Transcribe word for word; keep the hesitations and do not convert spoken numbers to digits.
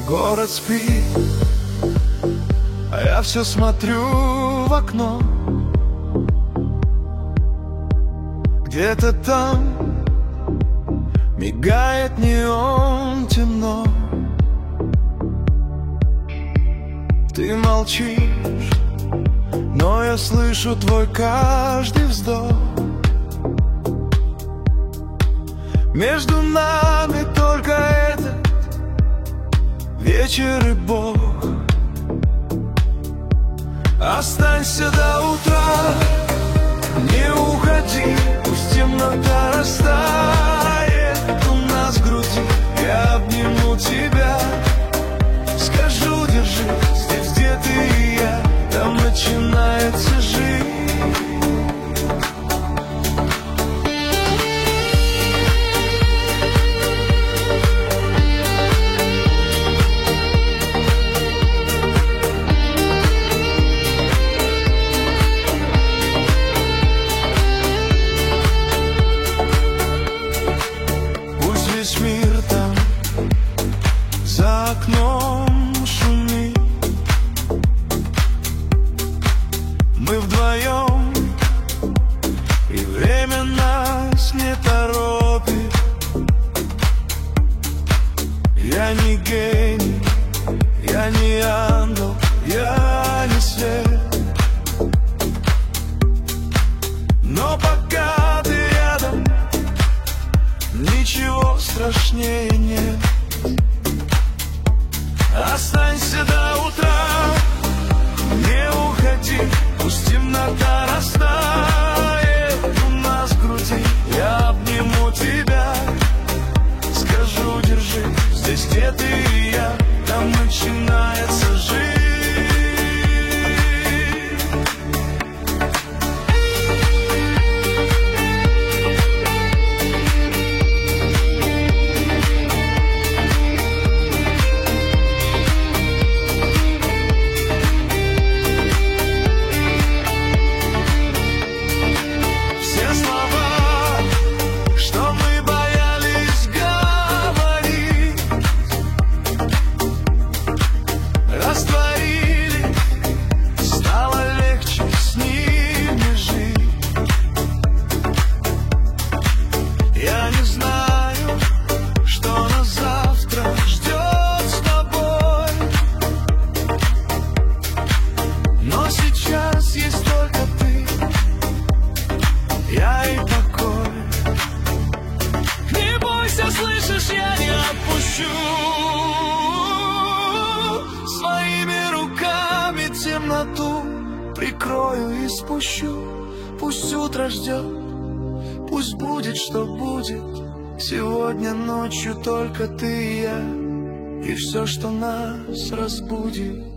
Город спит, а я все смотрю в окно. Где-то там мигает неон, темно. Ты молчишь, но я слышу твой каждый вздох. Между нами только этот вечер и Бог. Останься до утра, не уходи, пусть темнота растает у нас в груди. Я обниму тебя, скажу, держи, здесь, где ты и я, там начинается жизнь. Весь мир там за окном шумит, мы вдвоем, и время нас не торопит. Я не гений, я не ангел, я не свет, но пока ты рядом, ничего страшнее нет. Останься до утра, не уходи, пусть темнота растает у нас в груди. Я обниму тебя, скажу, держи, здесь, где ты и я, там начинается жизнь. Слышишь, я не отпущу, своими руками темноту прикрою и спущу. Пусть утро ждет, пусть будет, что будет. Сегодня ночью только ты и я, и все, что нас разбудит.